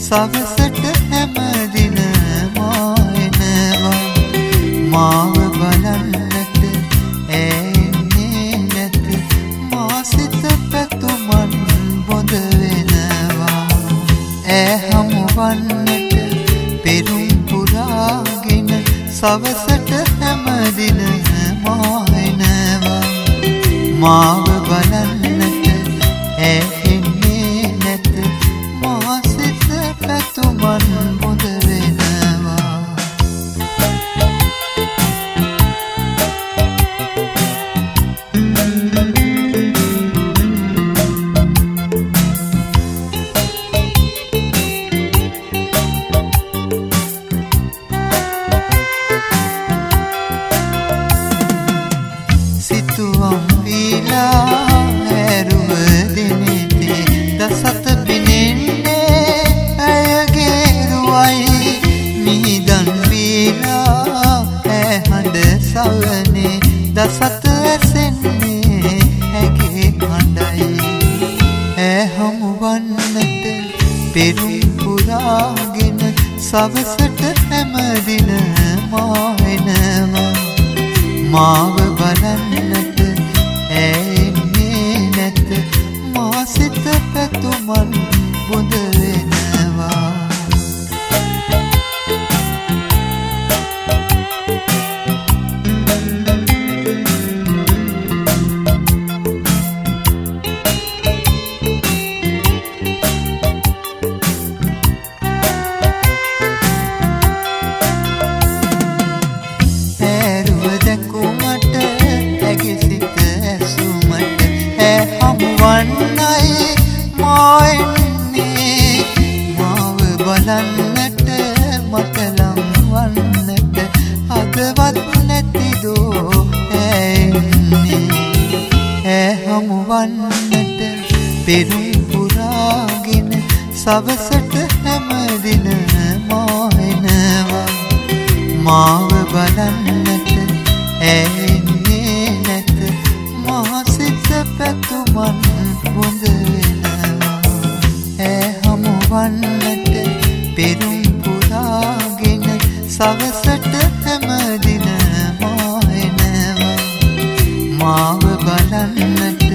සවසට හැමදින මායනවා මාව බලන්නට එන්නේ නැත මා සිත පැතුමන් බොඳ වෙනවා හමුවන්නට පෙරුම් පුරාගෙන සවසට හැමදින මායනවා මාව බලන්නට එන්නේ නැත මා සිත පැතුමන් බොඳ වෙනවා සිතුවම් වීලා හැරුව දිනෙතේ දසත පිනෙන්නේ ඇයගේ රුවයි මිහිදන් වීලා ඇහඬ සවනේ දසත ඇසෙන්නේ ඇගේ හඬයි හමුවන්නට පෙරුම් පුරාගෙන සවසට හැමදින මායනවා මාව බලන්නට එන්නේ නැත මා සිත පැතුමන් බොඳ වෙනවා හමුවන්නයි මායන්නේ මාව බලන්නට මට ලංවන්නට හදවත් නැතිදෝ ඇන්නේ හමුවන්නට පෙරුම් පුරාගෙන සවසට හැමදින මායනවා මාව බලන්නට එන්නේ නැත මා සිත පැතුමන් බොඳ වෙනවා හමුවන්නට පෙරුම් පුරාගෙන සවසට හැමදින මායනවා මාව බලන්නට